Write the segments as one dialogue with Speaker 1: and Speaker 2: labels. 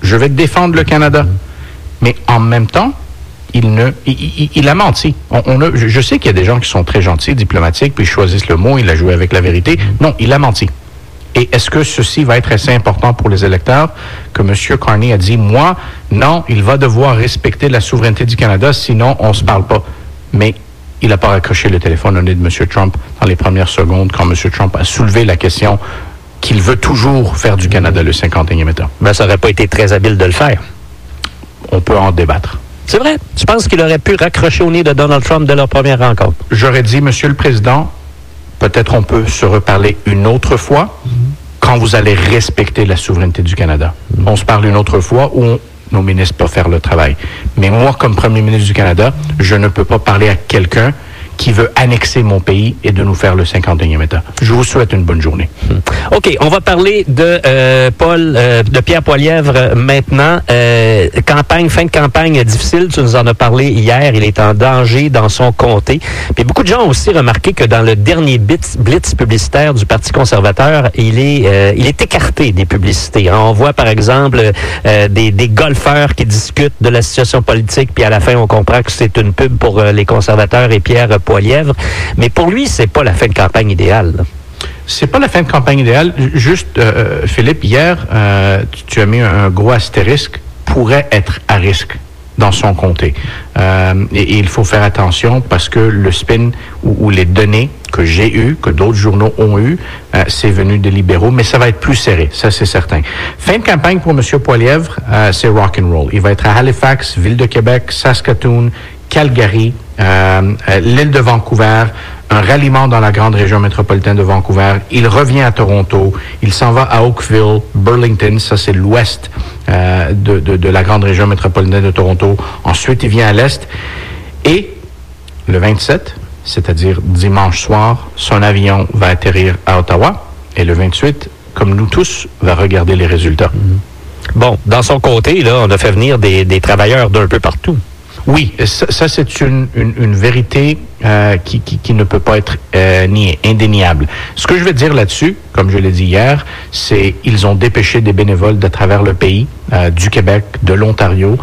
Speaker 1: Je vais défendre le Canada. Mais en même temps, il a menti. Je sais qu'il y a des gens qui sont très gentils, diplomatiques, puis choisissent le mot, il a joué avec la vérité. Non, il a menti. Et est-ce que ceci va être assez important pour les électeurs que M. Carney a dit, moi, non, il va devoir respecter la souveraineté du Canada, sinon on ne se parle pas. Mais il n'a pas raccroché le téléphone au nez de M. Trump dans les premières secondes quand M. Trump a soulevé la question qu'il veut toujours faire du Canada le 51e État.
Speaker 2: Ben, ça n'aurait pas été très habile de le faire.
Speaker 1: On peut en débattre.
Speaker 2: C'est vrai. Tu penses qu'il aurait pu raccrocher au nez de Donald Trump de leur première rencontre?
Speaker 1: J'aurais dit, Monsieur le Président, peut-être on peut se reparler une autre fois quand vous allez respecter la souveraineté du Canada. On se parle une autre fois où nos ministres peuvent faire le travail. Mais moi, comme Premier ministre du Canada, je ne peux pas parler à quelqu'un qui veut annexer mon pays et de nous faire le 51e État. Je vous souhaite une bonne journée.
Speaker 2: OK, on va parler de de Pierre Poilievre maintenant. Fin de campagne difficile, tu nous en as parlé hier. Il est en danger dans son comté. Puis beaucoup de gens ont aussi remarqué que dans le dernier blitz publicitaire du Parti conservateur, il est écarté des publicités. On voit par exemple des golfeurs qui discutent de la situation politique, puis à la fin on comprend que c'est une pub pour les conservateurs et Pierre Poilievre. Mais pour lui, c'est pas la fin de campagne idéale, là.
Speaker 1: C'est pas la fin de campagne idéale. Juste, Philippe, hier, tu as mis un gros astérisque, pourrait être à risque dans son comté. Et il faut faire attention parce que le spin ou les données que j'ai eues, que d'autres journaux ont eues, c'est venu des libéraux, mais ça va être plus serré, ça c'est certain. Fin de campagne pour M. Poilievre, c'est rock'n'roll. Il va être à Halifax, Ville de Québec, Saskatoon, Calgary, l'île de Vancouver, un ralliement dans la grande région métropolitaine de Vancouver. Il revient à Toronto. Il s'en va à Oakville, Burlington, ça c'est l'ouest de la grande région métropolitaine de Toronto. Ensuite, il vient à l'est. Et le 27, c'est-à-dire dimanche soir, son avion va atterrir à Ottawa. Et le 28, comme nous tous, va regarder les résultats.
Speaker 2: Bon, dans son côté, là, on a fait venir des travailleurs d'un peu partout.
Speaker 1: Oui, ça c'est une vérité qui ne peut pas être niée, indéniable. Ce que je vais dire là-dessus, comme je l'ai dit hier, c'est ils ont dépêché des bénévoles de travers le pays, du Québec, de l'Ontario.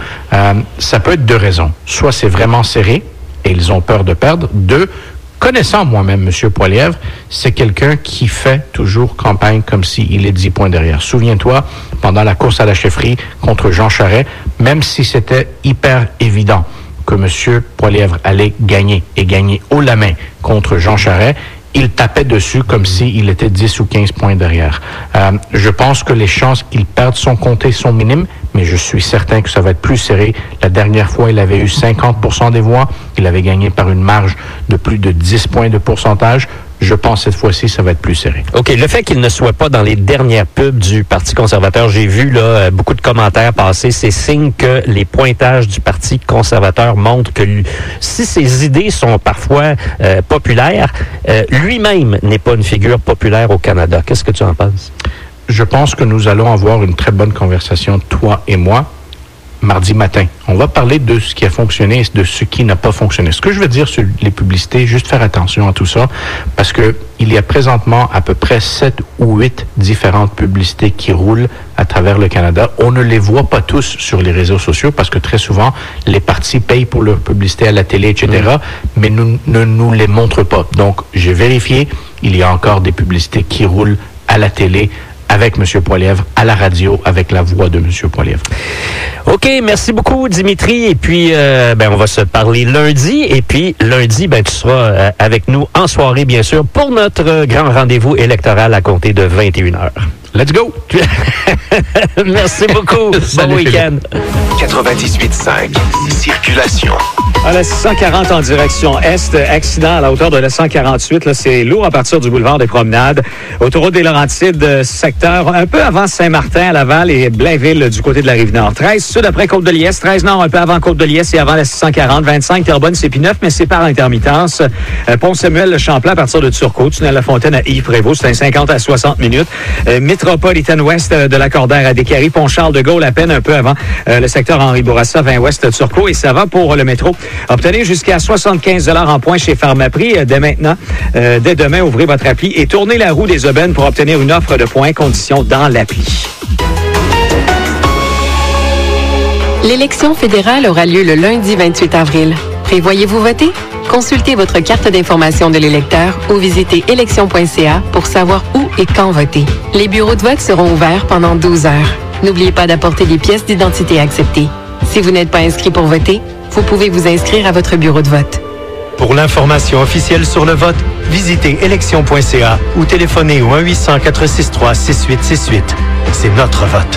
Speaker 1: Ça peut être deux raisons. Soit c'est vraiment serré et ils ont peur de perdre. Deux, connaissant moi-même M. Poilievre, c'est quelqu'un qui fait toujours campagne comme s'il est 10 points derrière. Souviens-toi, pendant la course à la chefferie contre Jean Charest, même si c'était hyper évident que M. Poilievre allait gagner et gagner haut la main contre Jean Charest, il tapait dessus comme s'il était 10 ou 15 points derrière. Je pense que les chances qu'il perde son comté sont minimes, mais je suis certain que ça va être plus serré. La dernière fois, il avait eu 50% des voix. Il avait gagné par une marge de plus de 10 points de pourcentage. Je pense cette fois-ci, ça va être plus serré.
Speaker 2: OK. Le fait qu'il ne soit pas dans les dernières pubs du Parti conservateur, j'ai vu là beaucoup de commentaires passer, c'est signe que les pointages du Parti conservateur montrent que si ses idées sont parfois populaires, lui-même n'est pas une figure populaire au Canada. Qu'est-ce que tu en penses?
Speaker 1: Je pense que nous allons avoir une très bonne conversation, toi et moi, mardi matin. On va parler de ce qui a fonctionné et de ce qui n'a pas fonctionné. Ce que je veux dire sur les publicités, juste faire attention à tout ça, parce que il y a présentement à peu près 7 ou 8 différentes publicités qui roulent à travers le Canada. On ne les voit pas tous sur les réseaux sociaux parce que très souvent, les partis payent pour leur publicité à la télé, etc., mais ne nous les montrent pas. Donc, j'ai vérifié, il y a encore des publicités qui roulent à la télé, avec M. Poilievre, à la radio, avec la voix de M. Poilievre.
Speaker 2: OK, merci beaucoup, Dimitri. Et puis, on va se parler lundi. Et puis, lundi, tu seras avec nous en soirée, bien sûr, pour notre grand rendez-vous électoral à compter de 21h.
Speaker 1: Let's go!
Speaker 2: Merci beaucoup. Bon week-end.
Speaker 3: 98.5. Circulation.
Speaker 4: À la 640 en direction est, accident à la hauteur de la 148. Là, c'est lourd à partir du boulevard des Promenades. Autoroute des Laurentides, secteur un peu avant Saint-Martin, à Laval et Blainville du côté de la Rive-Nord. 13 sud après Côte-de-Liesse, 13 nord un peu avant Côte-de-Liesse et avant la 640. 25 Terrebonne, c'est P9, mais c'est par intermittence. Pont-Samuel-Champlain à partir de Turcot. Tunnel La Fontaine à Yves-Prévost, c'est un 50 à 60 minutes. Métropolitaine Ouest de Lacordaire à Décarie. Pont-Charles-de-Gaulle à peine un peu avant le secteur Henri-Bourassa, 20 Ouest Turcot. Et ça va pour le métro. Obtenez jusqu'à 75 $ en points chez Pharmaprix. Dès maintenant, dès demain, ouvrez votre appli et tournez la roue des aubaines pour obtenir une offre de points. Conditions dans l'appli.
Speaker 5: L'élection fédérale aura lieu le lundi 28 avril. Prévoyez-vous voter? Consultez votre carte d'information de l'électeur ou visitez élection.ca pour savoir où et quand voter. Les bureaux de vote seront ouverts pendant 12 heures. N'oubliez pas d'apporter les pièces d'identité acceptées. Si vous n'êtes pas inscrit pour voter, vous pouvez vous inscrire à votre bureau de vote.
Speaker 6: Pour l'information officielle sur le vote, visitez élection.ca ou téléphonez au 1-800-463-6868. C'est notre vote.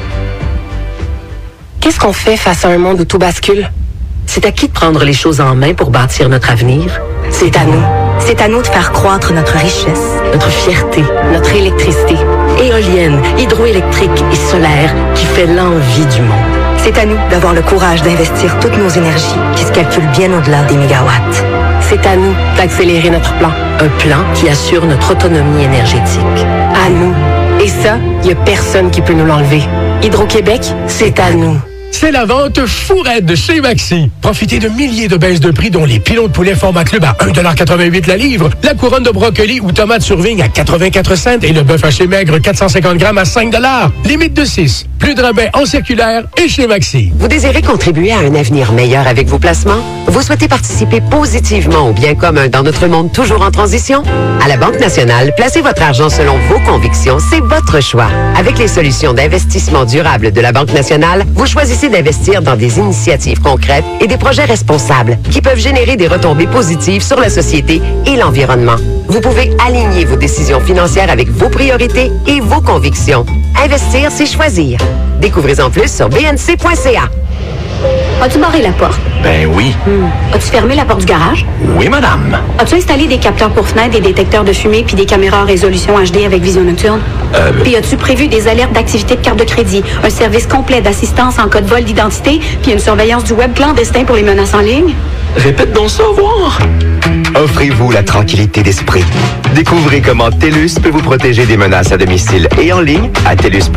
Speaker 7: Qu'est-ce qu'on fait face à un monde où tout bascule? C'est à qui de prendre les choses en main pour bâtir notre avenir? C'est à nous. C'est à nous de faire croître notre richesse, notre fierté, notre électricité. Éolienne, hydroélectrique et solaire qui fait l'envie du monde. C'est à nous d'avoir le courage d'investir toutes nos énergies qui se calculent bien au-delà des mégawatts. C'est à nous d'accélérer notre plan. Un plan qui assure notre autonomie énergétique. À nous. Et ça, il n'y a personne qui peut nous l'enlever. Hydro-Québec, c'est à nous.
Speaker 8: C'est la vente fourette de chez Maxi. Profitez de milliers de baisses de prix, dont les pilons de poulet format club à 1,88 $ la livre, la couronne de brocoli ou tomate sur vigne à 84 cents et le bœuf haché maigre 450 grammes à 5 $. Limite de 6. Plus de rabais en circulaire et chez Maxi.
Speaker 7: Vous désirez contribuer à un avenir meilleur avec vos placements? Vous souhaitez participer positivement au bien commun dans notre monde toujours en transition? À la Banque nationale, placez votre argent selon vos convictions. C'est votre choix. Avec les solutions d'investissement durable de la Banque nationale, vous choisissez d'investir dans des initiatives concrètes et des projets responsables qui peuvent générer des retombées positives sur la société et l'environnement. Vous pouvez aligner vos décisions financières avec vos priorités et vos convictions. Investir, c'est choisir. Découvrez-en plus sur bnc.ca.
Speaker 9: As-tu barré la porte?
Speaker 3: Ben oui.
Speaker 9: As-tu fermé la porte du garage?
Speaker 3: Oui, madame.
Speaker 9: As-tu installé des capteurs pour fenêtres, des détecteurs de fumée puis des caméras en résolution HD avec vision nocturne? Puis as-tu prévu des alertes d'activité de carte de crédit, un service complet d'assistance en cas de vol d'identité puis une surveillance du web clandestin pour les menaces en ligne?
Speaker 3: Répète donc ça, voir. Offrez-vous la tranquillité d'esprit. Découvrez comment TELUS peut vous protéger des menaces à domicile et en ligne à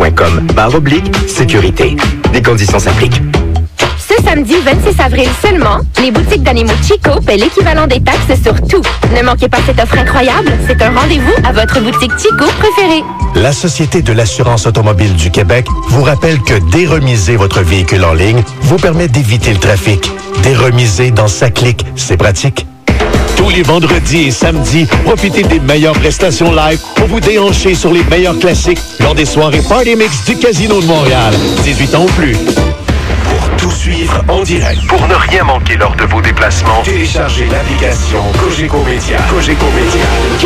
Speaker 3: telus.com/sécurité. Des conditions s'appliquent.
Speaker 10: Ce samedi 26 avril seulement, les boutiques d'animaux Chico paient l'équivalent des taxes sur tout. Ne manquez pas cette offre incroyable. C'est un rendez-vous à votre boutique Chico préférée.
Speaker 11: La Société de l'assurance automobile du Québec vous rappelle que déremiser votre véhicule en ligne vous permet d'éviter le trafic. Déremiser dans sa clique, c'est pratique.
Speaker 12: Tous les vendredis et samedis, profitez des meilleures prestations live pour vous déhancher sur les meilleurs classiques lors des soirées Party Mix du Casino de Montréal. 18 ans ou plus.
Speaker 3: Pour tout suivre en direct. Pour ne rien manquer lors de vos déplacements, téléchargez l'application Cogeco Média. Cogeco Média.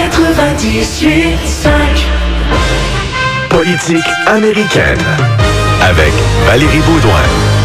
Speaker 13: 98.5.
Speaker 3: Politique américaine. Avec Valérie Baudouin.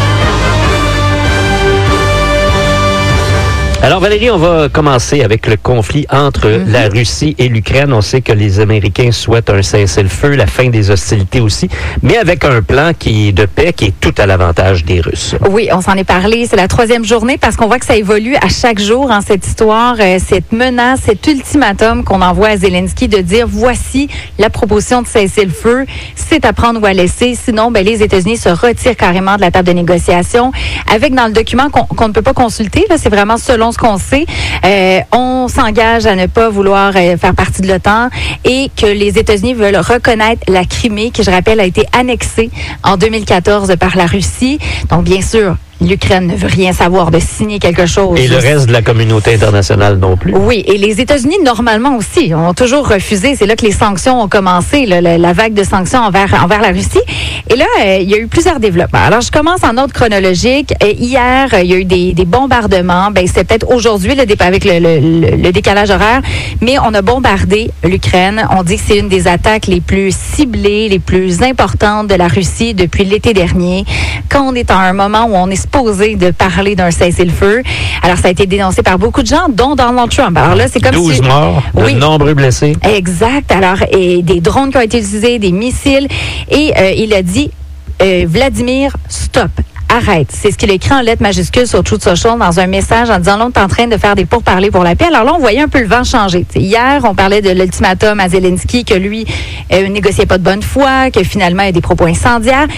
Speaker 2: Alors Valérie, on va commencer avec le conflit entre la Russie et l'Ukraine. On sait que les Américains souhaitent un cessez-le-feu, la fin des hostilités aussi, mais avec un plan de paix qui est tout à l'avantage des Russes.
Speaker 14: Oui, on s'en est parlé. C'est la 3e journée parce qu'on voit que ça évolue à chaque jour en cette histoire, cette menace, cet ultimatum qu'on envoie à Zelensky de dire voici la proposition de cessez-le-feu, c'est à prendre ou à laisser. Sinon, les États-Unis se retirent carrément de la table de négociation. Avec dans le document qu'on ne peut pas consulter, là, c'est vraiment selon ce qu'on sait, on s'engage à ne pas vouloir faire partie de l'OTAN et que les États-Unis veulent reconnaître la Crimée, qui, je rappelle, a été annexée en 2014 par la Russie. Donc, bien sûr, l'Ukraine ne veut rien savoir de signer quelque chose.
Speaker 2: Et le reste de la communauté internationale non plus.
Speaker 14: Oui, et les États-Unis, normalement aussi, ont toujours refusé. C'est là que les sanctions ont commencé, la vague de sanctions envers la Russie. Et là, il y a eu plusieurs développements. Alors, je commence en ordre chronologique. Hier, il y a eu des bombardements. C'est peut-être aujourd'hui, avec le décalage horaire, mais on a bombardé l'Ukraine. On dit que c'est une des attaques les plus ciblées, les plus importantes de la Russie depuis l'été dernier, quand on est à un moment où on est supposé de parler d'un cessez-le-feu. Alors, ça a été dénoncé par beaucoup de gens, dont Donald Trump. Alors là, c'est comme
Speaker 2: 12 morts, de nombreux blessés.
Speaker 14: Exact. Alors, et des drones qui ont été utilisés, des missiles. Et il a dit, Vladimir, stop. Arrête. C'est ce qu'il a écrit en lettres majuscules sur Truth Social dans un message en disant là, on est en train de faire des pourparlers pour la paix. Alors là, on voyait un peu le vent changer. T'sais, hier, on parlait de l'ultimatum à Zelensky, que lui négociait pas de bonne foi, que finalement, il y a des propos incendiaires.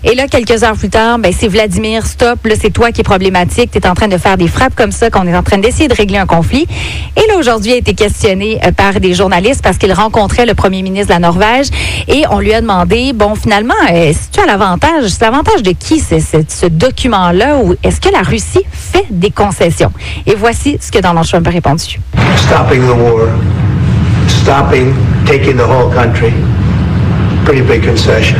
Speaker 14: Et là, quelques heures plus tard, ben, c'est Vladimir, stop, là, c'est toi qui es problématique. Tu es en train de faire des frappes comme ça, qu'on est en train d'essayer de régler un conflit. Et là, aujourd'hui, il a été questionné par des journalistes parce qu'il rencontrait le premier ministre de la Norvège et on lui a demandé, bon, finalement, si tu as l'avantage, c'est l'avantage de qui ce document-là ou est-ce que la Russie fait des concessions? Et voici ce que Donald Trump a répondu.
Speaker 13: Stopping the war, taking the whole country, pretty big concession.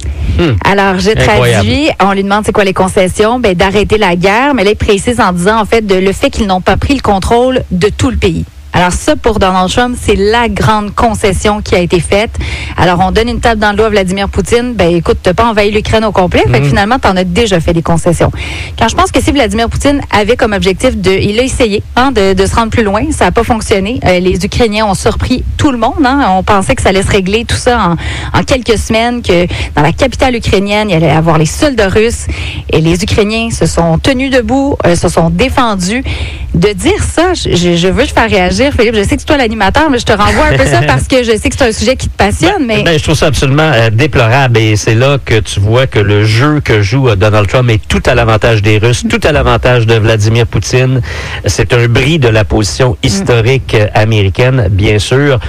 Speaker 14: Alors, je traduis, on lui demande c'est quoi les concessions, ben d'arrêter la guerre, mais là, il précise en disant, en fait, le fait qu'ils n'ont pas pris le contrôle de tout le pays. Alors ça, pour Donald Trump, c'est la grande concession qui a été faite. Alors, on donne une tape dans le dos à Vladimir Poutine. Ben, écoute, t'as pas envahi l'Ukraine au complet. Fait que finalement, t'en as déjà fait des concessions. Quand je pense que si Vladimir Poutine avait comme objectif il a essayé, de se rendre plus loin. Ça n'a pas fonctionné. Les Ukrainiens ont surpris tout le monde, On pensait que ça allait se régler tout ça en quelques semaines, que dans la capitale ukrainienne, il allait y avoir les soldats russes. Et les Ukrainiens se sont tenus debout, se sont défendus. De dire ça, je veux te faire réagir, Philippe. Je sais que c'est toi l'animateur, mais je te renvoie un peu ça parce que je sais que c'est un sujet qui te passionne. Mais
Speaker 2: je trouve ça absolument déplorable et c'est là que tu vois que le jeu que joue Donald Trump est tout à l'avantage des Russes, tout à l'avantage de Vladimir Poutine. C'est un bris de la position historique américaine, bien sûr.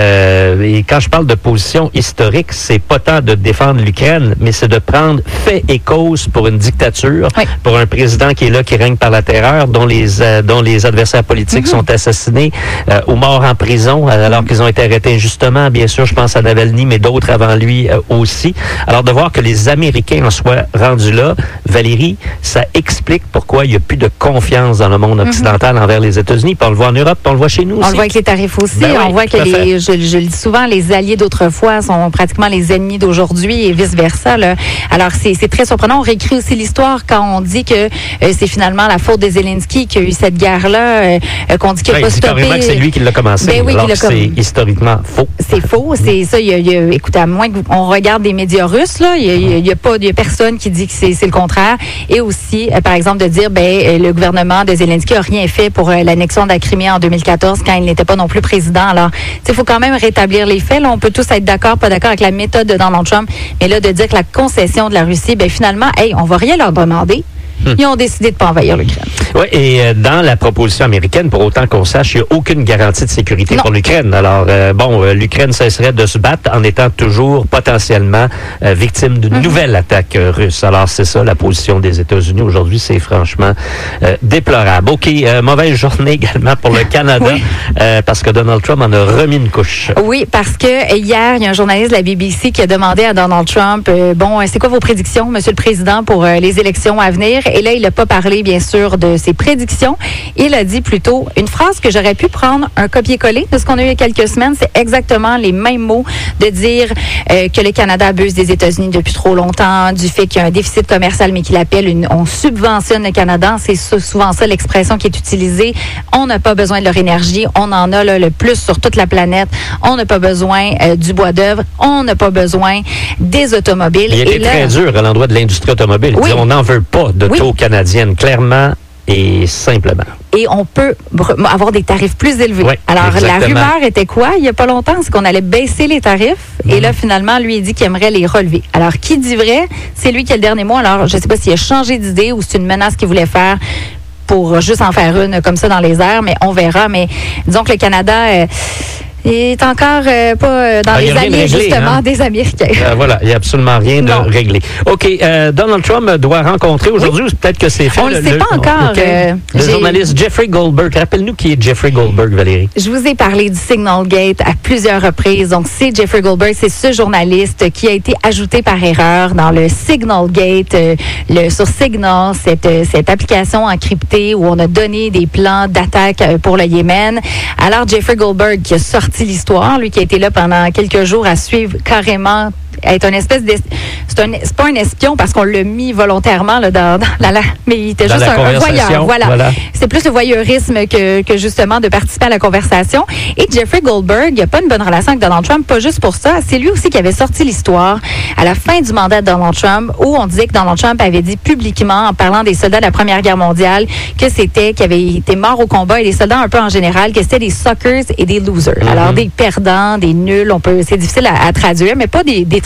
Speaker 2: Et quand je parle de position historique, c'est pas tant de défendre l'Ukraine, mais c'est de prendre fait et cause pour une dictature, pour un président qui est là, qui règne par la terreur, dont les adversaires politiques sont assassinés ou morts en prison alors qu'ils ont été arrêtés injustement. Bien sûr, je pense à Navalny, mais d'autres avant lui aussi. Alors, de voir que les Américains en soient rendus là, Valérie, ça explique pourquoi il n'y a plus de confiance dans le monde occidental envers les États-Unis. Puis on le voit en Europe, puis on le voit chez nous aussi.
Speaker 14: On le voit avec les tarifs aussi. On voit que je le dis souvent, les alliés d'autrefois sont pratiquement les ennemis d'aujourd'hui et vice-versa. Alors, c'est très surprenant. On réécrit aussi l'histoire quand on dit que c'est finalement la faute de Zelensky qui a eu cette guerre-là, qu'on dit qu'il n'a pas stoppé.
Speaker 2: Que c'est lui qui l'a commencé.
Speaker 14: Ben oui,
Speaker 2: alors c'est historiquement faux.
Speaker 14: C'est faux. C'est ça. Écoute, à moins qu'on regarde des médias russes, là, il y a personne qui dit que c'est le contraire. Et aussi, par exemple, de dire, le gouvernement de Zelensky n'a rien fait pour l'annexion de la Crimée en 2014 quand il n'était pas non plus président. Alors, il faut quand même rétablir les faits. Là, on peut tous être d'accord, pas d'accord avec la méthode de Donald Trump, mais là, de dire que la concession de la Russie, finalement, on va rien leur demander. Ils ont décidé de ne pas envahir l'Ukraine.
Speaker 2: Oui, et dans la proposition américaine, pour autant qu'on sache, il n'y a aucune garantie de sécurité pour l'Ukraine. Alors, l'Ukraine cesserait de se battre en étant toujours potentiellement victime d'une nouvelle attaque russe. Alors, c'est ça, la position des États-Unis aujourd'hui. C'est franchement déplorable. OK, mauvaise journée également pour le Canada, parce que Donald Trump en a remis une couche.
Speaker 14: Oui, parce que hier, il y a un journaliste de la BBC qui a demandé à Donald Trump, c'est quoi vos prédictions, Monsieur le Président, pour les élections à venir? Et là, il n'a pas parlé, bien sûr, de ses prédictions. Il a dit plutôt une phrase que j'aurais pu prendre un copier-coller de ce qu'on a eu il y a quelques semaines. C'est exactement les mêmes mots de dire que le Canada abuse des États-Unis depuis trop longtemps, du fait qu'il y a un déficit commercial, mais qu'il appelle on subventionne le Canada. C'est souvent ça l'expression qui est utilisée. On n'a pas besoin de leur énergie. On en a le plus sur toute la planète. On n'a pas besoin du bois d'œuvre. On n'a pas besoin des automobiles.
Speaker 2: Il était très dur à l'endroit de l'industrie automobile.
Speaker 14: Oui.
Speaker 2: On n'en veut pas d'auto canadienne, clairement et simplement.
Speaker 14: Et on peut avoir des tarifs plus élevés.
Speaker 2: Oui,
Speaker 14: alors,
Speaker 2: exactement.
Speaker 14: La rumeur était quoi il n'y a pas longtemps? C'est qu'on allait baisser les tarifs. Et là, finalement, lui, il dit qu'il aimerait les relever. Alors, qui dit vrai? C'est lui qui a le dernier mot. Alors, je ne sais pas s'il a changé d'idée ou c'est une menace qu'il voulait faire pour juste en faire une comme ça dans les airs, mais on verra. Mais disons que le Canada... il est encore pas dans les alliés, justement, des Américains.
Speaker 2: Voilà, il n'y a absolument rien de réglé. OK, Donald Trump doit rencontrer aujourd'hui, peut-être que c'est fait.
Speaker 14: On ne le sait pas encore.
Speaker 2: Le journaliste Jeffrey Goldberg. Rappelle-nous qui est Jeffrey Goldberg, Valérie.
Speaker 14: Je vous ai parlé du Signal Gate à plusieurs reprises. Donc, c'est Jeffrey Goldberg, c'est ce journaliste qui a été ajouté par erreur dans le Signal Gate, sur Signal, cette application encryptée où on a donné des plans d'attaque pour le Yémen. Alors, Jeffrey Goldberg qui a sorti l'histoire, lui qui a été là pendant quelques jours à suivre carrément, être une espèce de... C'est pas un espion parce qu'on l'a mis volontairement là, dans mais il était juste un voyeur. Voilà. C'est plus le voyeurisme que justement de participer à la conversation. Et Jeffrey Goldberg, il n'a pas une bonne relation avec Donald Trump, pas juste pour ça. C'est lui aussi qui avait sorti l'histoire à la fin du mandat de Donald Trump où on disait que Donald Trump avait dit publiquement, en parlant des soldats de la Première Guerre mondiale, qu'ils avaient été morts au combat et des soldats un peu en général, que c'était des suckers et des losers. Alors, des perdants, des nuls, c'est difficile à traduire, mais pas des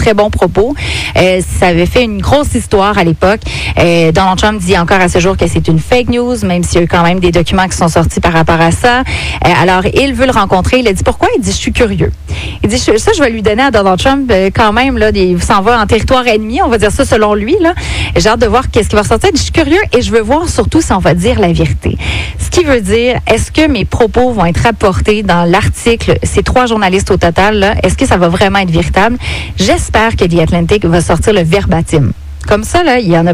Speaker 14: très bons propos. Ça avait fait une grosse histoire à l'époque. Donald Trump dit encore à ce jour que c'est une fake news, même s'il y a eu quand même des documents qui sont sortis par rapport à ça. Alors, il veut le rencontrer. Il a dit pourquoi? Il dit, je suis curieux. Il dit, ça, je vais lui donner à Donald Trump quand même, là, il s'en va en territoire ennemi, on va dire ça selon lui, là. J'ai hâte de voir qu'est-ce qui va ressortir. Je suis curieux et je veux voir surtout si on va dire la vérité. Ce qui veut dire, est-ce que mes propos vont être rapportés dans l'article, ces 3 journalistes au total, là, est-ce que ça va vraiment être véritable? J'espère que The Atlantic va sortir le verbatim. Comme ça, là, il y en a